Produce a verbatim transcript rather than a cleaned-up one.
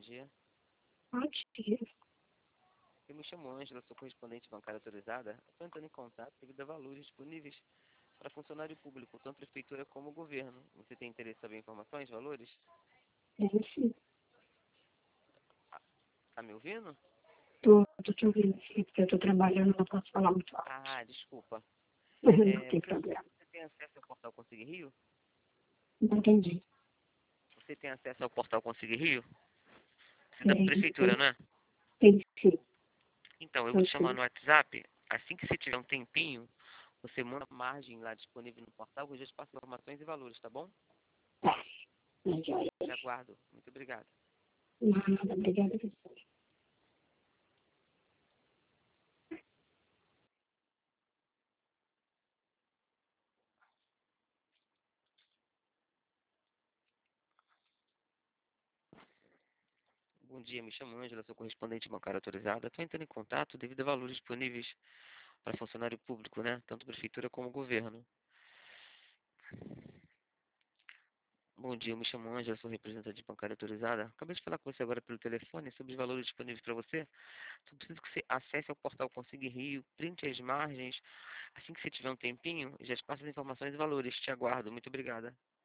dia. Bom dia. Eu me chamo Ângela, sou correspondente bancária autorizada. Estou entrando em contato devido a valores disponíveis para funcionário público, tanto prefeitura como governo. Você tem interesse em saber informações, valores? É, sim. Tá me ouvindo? Tô, tô te ouvindo, sim, porque eu tô trabalhando, não posso falar muito alto. Ah, desculpa. Não É, tem você, problema. você tem acesso ao portal Conseguir Rio? Não entendi. Você tem acesso ao portal Conseguir Rio? Você é da Tem, prefeitura, tem, não é? tem sim. Então, eu vou Eu te chamar sei. no WhatsApp. Assim que você tiver um tempinho, você manda a margem lá disponível no portal, que eu já te passo informações e valores, tá bom? Tá. Mas joia. Já aguardo. Muito obrigado. Nada, obrigada a você. Bom dia, me chamo Ângela, sou correspondente bancária autorizada. Estou entrando em contato devido a valores disponíveis para funcionário público, né? Tanto prefeitura como governo. Bom dia, me chamo Ângela, sou representante bancária autorizada. Acabei de falar com você agora pelo telefone sobre os valores disponíveis para você. Só preciso que você acesse ao portal Conseguir Rio, printe as margens. Assim que você tiver um tempinho, já te passo as informações e valores. Te aguardo. Muito obrigada.